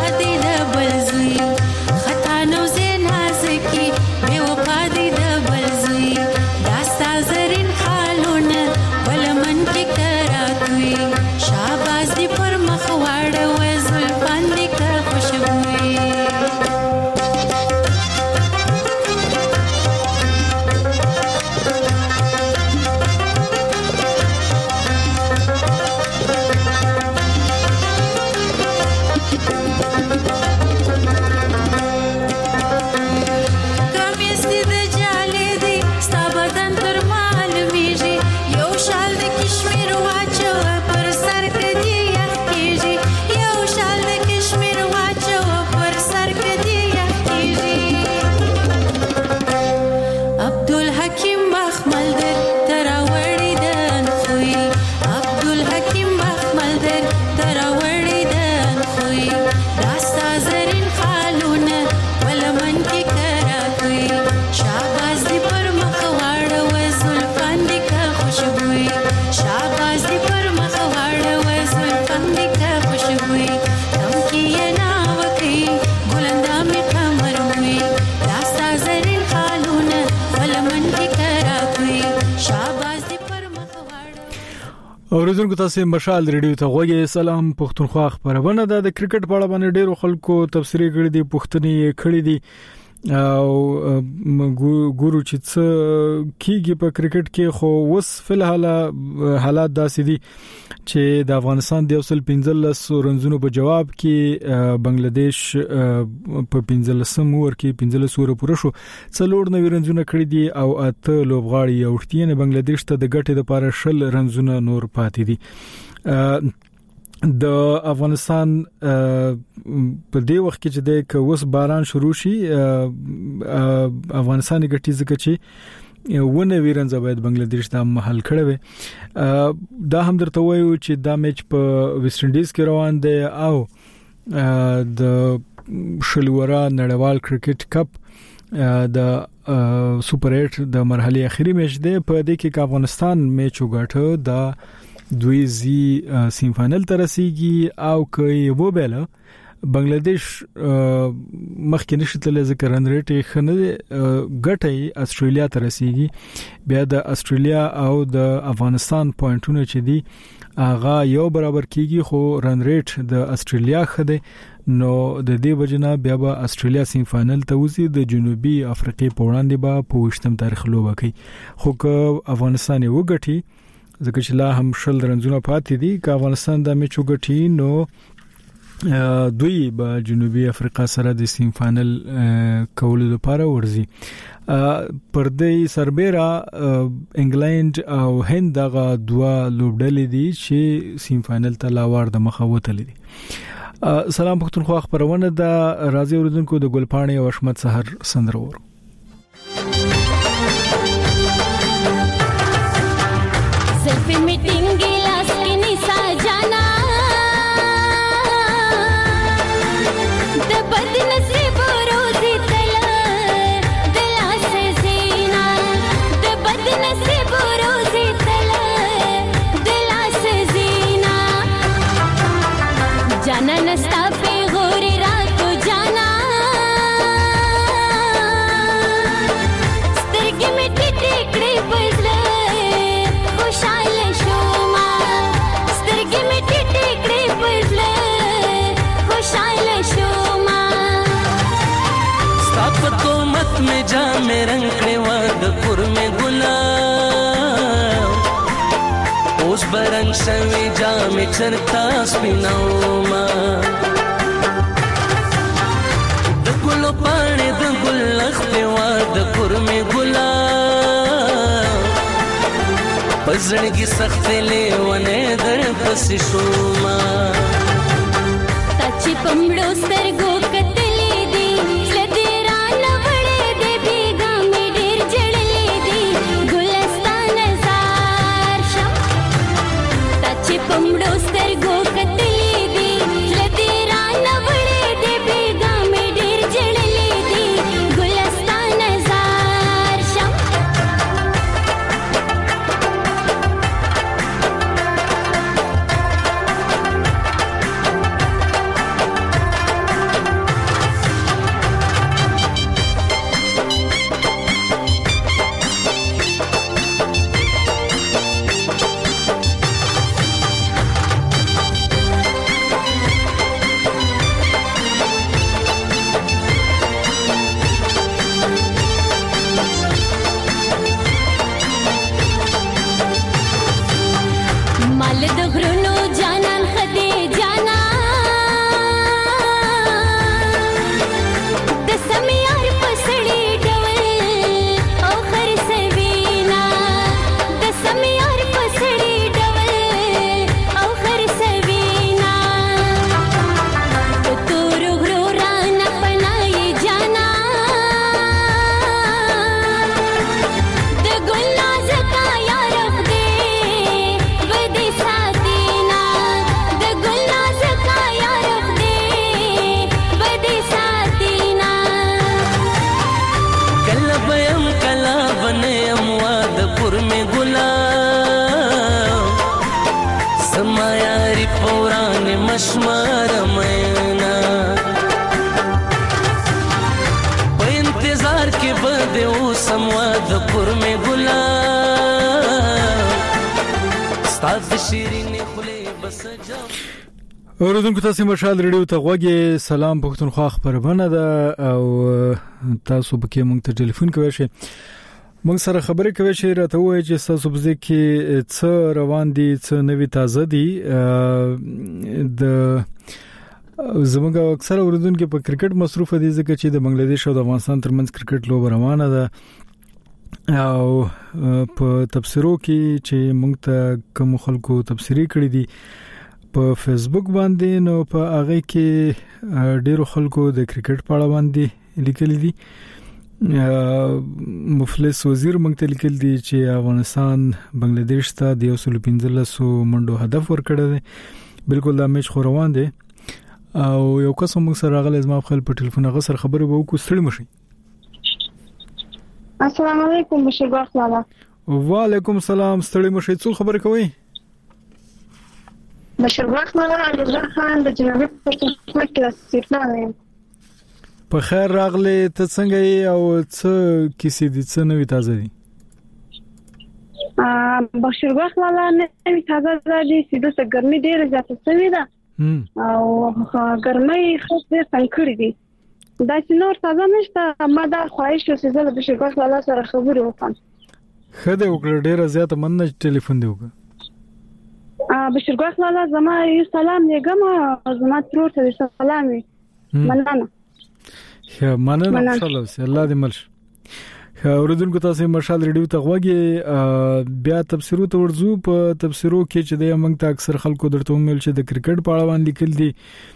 اوریدونکو تاسو مشال ریډیو ته غوږی سلام پښتونخوا خبرونه ده د کرکټ په اړه باندې ډیرو خلکو تفسیری کړی دي پښتني کړی دي او ګورو چې څه کیږي په کرکټ کې خو وس فلحال حالات داسې دي چې د افغانستان د 15 رنزونو په جواب کې بنگلاديش په 15 اور کې 15 اور پوره شو څلور نوي رنزونه کړی دي او اته لوبغاړي اوښتي نه بنگلاديش ته د ګټې لپاره شل رنزونه نور پاتې دي د افغانستان په دې وخت کې چې د کوس باران شروع شي افغانستان ګټي ځکه چې ونه ویرنځ باید بنگلاديش ته محل کړي وي دا هم درته وایو چې دا میچ په ویسټ انډیز کې روان دی او د شلورا نړیوال کرکټ کپ د سوپر 8 د مرحله اخیری میچ دی په دې کې افغانستان میچ وګټه دا دوی زی سیم فائنل ته رسیدي او کوي وبله بنگلاديش مخکې نشته ذکر رن ریټ خنه ګټي استرالیا ته رسیدي بیا د استرالیا او د افغانستان پوینټونه چې دي اغه یو برابر کیږي خو رن ریټ د استرالیا خده نو د دې وجنه بیا به استرالیا سیم فائنل ته وځي د جنوبي افریقا په وړاندې به په 8م تاریخ لوبه کوي خو که افغانستان وګټي ځکه چې لا هم شل رنزونه پاتې دي که افغانستان د میچ وګټي نو دوی به جنوبي افریقا سره د سیم فائنل کولو لپاره ورځي پر دې سربېره انګلند او هند دغه دوا لوبډلې دي چې سیم فائنل ته لاوړ د مخاوتل دي سلام پښتونخوا خبرونه د راځي اوریدونکو د ګلپاڼې او حشمت سحر سندرور सेल्फी मीटिंग गिलास की निशा जाना द बदनसीब रोजी तला दिला से जीना द बदनसीब रोजी तला दिला से जीना जाना नस्ता पे गोरी रात को जाना स्तिरगी में टिकड़ी बजले खुशाल शोमा स्तिरगी में टिकड़ी बजले खुशाल शोमा स्ताप तो मत में जा में रंगने वादपुर में गुलाब उस बरंग सवी जा में चरता स्पिनाओमा द गुलो पाने द गुल्लख पे वादपुर में गुलाब पजड़गी सख्त ले वने दर पस शोमा ताची पमड़ो सरगो कतले दी लदेरा नवड़े दे बेगा में ढेर जड़ले दी गुलस्तान जार शम ताची पमड़ो सरगो कतले दी लदेरा नवड़े दे बेगा में ढेर जड़ले दी गुलस्तान जार शम وا د پور می ګلاب ستاد شیرین خله بس جام. اوریدونکو تاسو مشال ریډیو ته غوږی سلام پښتونخوا خبرونه ده او تاسو پکې مونږ ته ټلیفون کوئ شئ مونږ سره خبرې کوي چې راته وایي چې تاسو په ځکه کې څه روان دي څه نوې تازه دي د زموږ اکثر اوریدونکو په کرکټ مصروف دي ځکه چې د بنگلاديش او د افغانستان ترمنځ کرکټ لوب روانه ده او په تفسیرو کې چې مونږ ته کوم خلکو تفسیری کړی دي په فیسبوک باندې نو په هغه کې ډیرو خلکو د کرکټ په اړه باندې لیکلي دي. مفلس وزیر مونږ ته لیکل دي چې افغانستان بنگلاديش ته د 115 منډو هدف ورکړی دی. بالکل دا میچ خو روان دی او یو کس موږ سره راغلی زما خپل په ټلیفون هغه سره خبرې وکړو. ستړي مشي. السلام علیکم بشیر باغ لاله. وعلیکم السلام. ستړي مشي. څو خبرې کوي؟ بشیر باغ لاله عبدالله خان د جنوبي پښتونخوا کې سیټلانه. په خیر راغلی. ته څنګه یې او څه کیسې دي څه نوې تازه دي؟ بشیر باغ لاله نوې تازه دي چې د ګرمۍ ډېره زیاته شوې ده او ګرمۍ خاص ډېر څنګه کړې دي. دا چې نور تازه نشته. ما دا خواهش وکړ چې د بشیر باغ لاله سره خبرې وکړم. خدای وکړه. ډېره زیاته مننه چې ټلیفون دی وکړه. بشیر باغ لاله زما یو سلام لګم زما ترور ته سلام وي. مننه. مننه. ان شاء الله الله دې ملش. اوریدونکو تاسو مشال ریډیو ته غوږی بیا تفسیرو ته ورځو. په تفسیرو کې چې د موږ ته اکثر خلکو درته ویل چې د کرکټ په اړه باندې لیکل دي.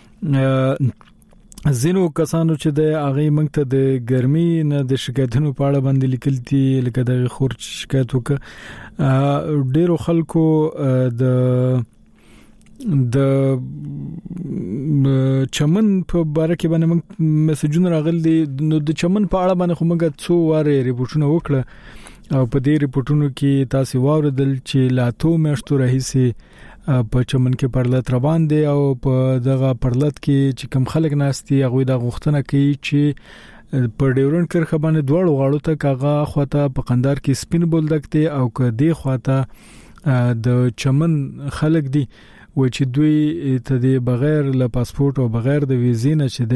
زینو کسانو چې د هغه موږ ته د ګرمي نه د شکایتونو په اړه باندې لیکل دي لکه د خور شکایت وکړه. ډیرو خلکو د چمن په باره کې باندې موږ میسجونه راغلي. نو د چمن په اړه باندې خو موږ څو واره ریپورتونه وکړه او په دې ریپورتونو کې تاسو واوردل چې لاتو میاشتو راهیسي په چمن کې پرلط روان دي او په دغه پرلط کې چې کم خلک ناشتي هغه د غوښتنه کوي چې په ډیورن کرخه باندې دوړو غاړو ته کاغه خواته په قندار کې سپین بولدک دي او که دی خواته د چمن خلک دي و چې دوی ته د بغیر له پاسپورت او بغیر د ویزې نه چې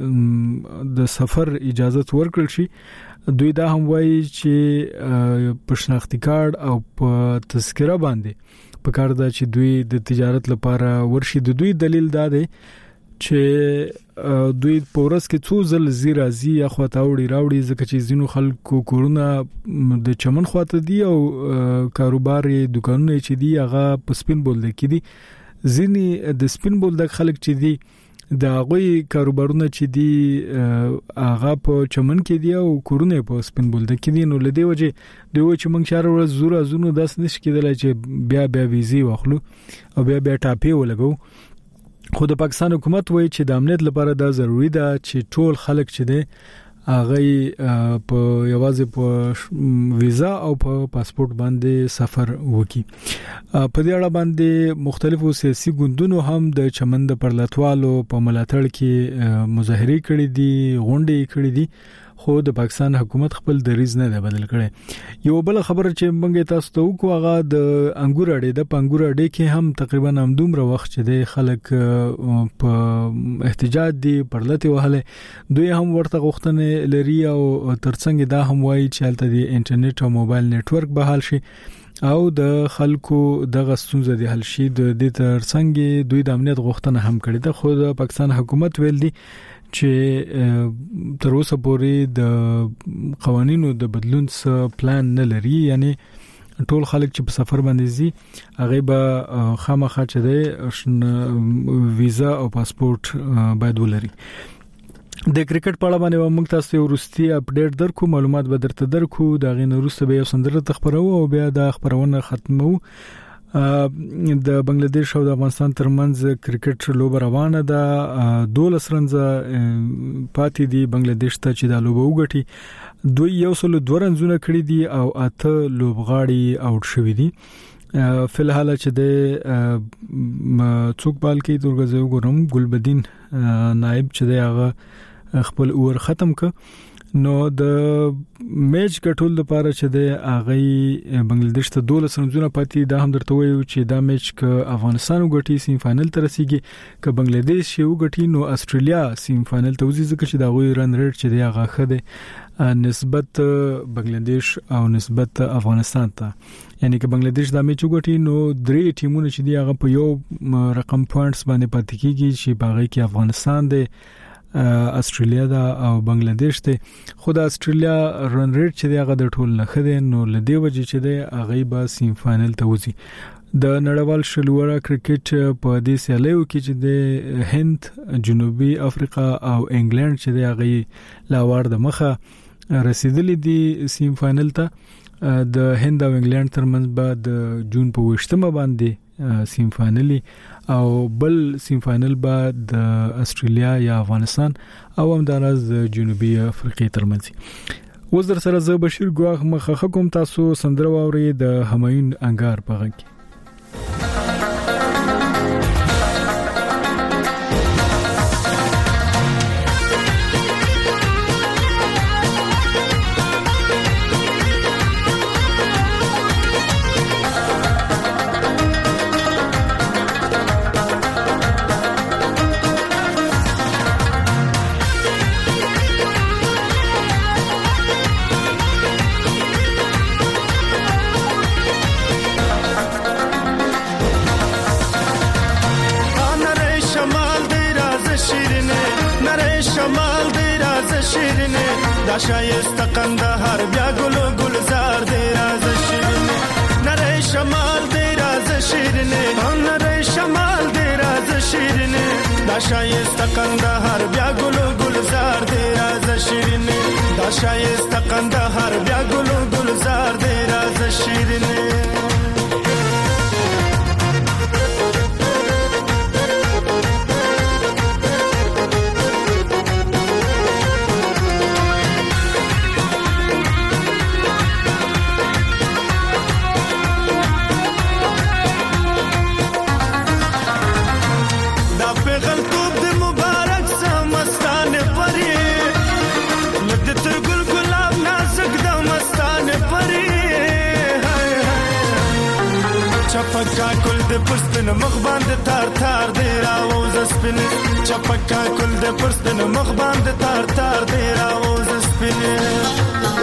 د سفر اجازه ورکړل شي. دوی دا هم وایي چې په شناختی کارت او په تذکره باندې په کار دا چې دوی د تجارت لپاره ورشي. د دوی دلیل دا دی چې دوی پورس کې څو ځل زیرازي یا خواطاوړي راوړي ځکه چې زینو خلکو کورونه د چمن خواته دي او کاروباري دکانونه چې دي هغه په سپین بولدک کې دي. ځینی د سپین بولدک خلک چې دي د هغه کاروبارونه چې دي هغه په چمن کې دي او کورونه په سپین بولدک کې دي. نو لدی وجه دوی چې موږ چار ورځ زور ازونو داس نش کېدل چې بیا ویزي واخلو او بیا ټاپي ولګو. خو د پاکستان حکومت وایي چې د امنیت لپاره دا ضروری ده چې ټول خلک چې دي هغه په یوازې په ویزا او په پاسپورت باندې سفر وکړي. په دې اړه باندې مختلفو سیاسي ګوندونو هم د چمن د پرلطوالو په ملاتړ کې مظاهره کړې دي غونډې کړې دي خو د پاکستان حکومت خپل دریځ نه بدل کړي. یو بل خبره چې موږ تاسو ته وکړو هغه د انګور اډې د پنګور اډې کې هم تقریبا همدومره وخت چې د خلک په احتجاج دي پرلته وهله. دوی هم ورته غوښتنه لري او ترڅنګ دا هم وایي چې الته د انټرنیټ او موبایل نتورک بحال شي او د خلکو د غستونزه د حل شي. د دې ترڅنګ دوی د امنیت غوښتنه هم کړې ده خو د پاکستان حکومت ویل دي چې تر اوسه پورې د قوانینو د بدلون څه پلان نه لري. یعنی ټول خلک چې په سفر باندې زی هغه به خامخا چې د ویزا او پاسپورت باید ولري. د کرکټ په اړه باندې موږ تاسو ته ورستي اپډیټ درکو معلومات به درته درکو. دا غي نورسته به یو سندره تخبرو او بیا د خبرونه ختمو. د بنگلاديش او د افغانستان ترمنځ کرکټ لوب روانه ده. 12 رنزه پاتې دي بنگلاديش ته چې د لوب وګټي. دوی یو سل 2 رنزونه کړی دي او 8 لوبغاړي اوټ شوی دي. فلحال چې د څوک بال کې درګزو ګورم ګلبدین نائب چې دغه خپل اور ختم ک نو د میچ ګټول لپاره چې د اغه بنگلاديش ته 12 رنونه پاتې دا هم درته وایو چې دا میچ ک افغانستان وګټي سیم فائنل ته رسیږي ک بنگلاديش یو وګټي نو استرالیا سیم فائنل ته وځي ځکه چې دا غوي رن ریټ چې دی هغه خده نسبت بنگلاديش او نسبت افغانستان ته یعنی ک بنگلاديش دا میچ وګټي نو درې ټیمونه چې دی هغه په یو رقم پوینټس باندې پاتې کیږي چې باغی کې افغانستان دی استرالیا دا او بنگلاديش ته خود استرالیا رن ریټ چې دی هغه د ټول نه خده نو لدی وجه چې دی هغه به سیم فائنل ته وځي د نړیوال شلوره کرکټ په دې سیالیو کې چې د هند جنوبي افریقا او انګلند چې دی هغه لاوړ د مخه رسیدلې دي سیم فائنل ته د هند او انګلند ترمنځ به د جون په 28مه باندې سیم فائنل او بل سیم فائنل به د استرالیا یا افغانستان او هم د جنوبي افریقا ترمنځ وزر سره ز بشیر ګواخ مخه کوم تاسو سندره واوري د همایون انګار په غږ شایسته قندهار بیا ګلو ګلزار دی راز شیرینه نری شمال دی راز شیرینه نری شمال دی راز شیرینه دا شایسته قندهار بیا ګلو ګلزار دی راز شیرینه دا شایسته قندهار بیا ګلو ګلزار دی راز شیرینه چپکا کل د پرستن مخ باندې تار تار دی راوز سپین چپکا کل د پرستن مخ باندې تار تار دی راوز سپین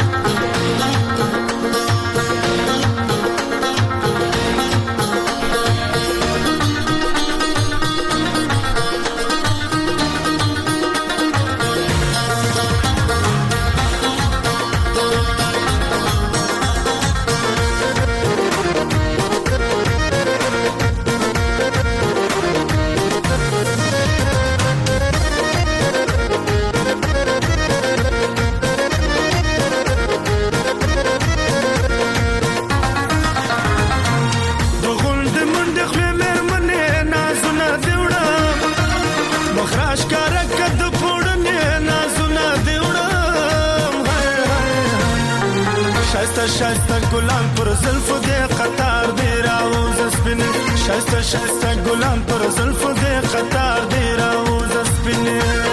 شایسته ګلان پر زلفو دې قطار دې راوز سپین شایسته ګلان پر زلفو دې قطار دې راوز سپین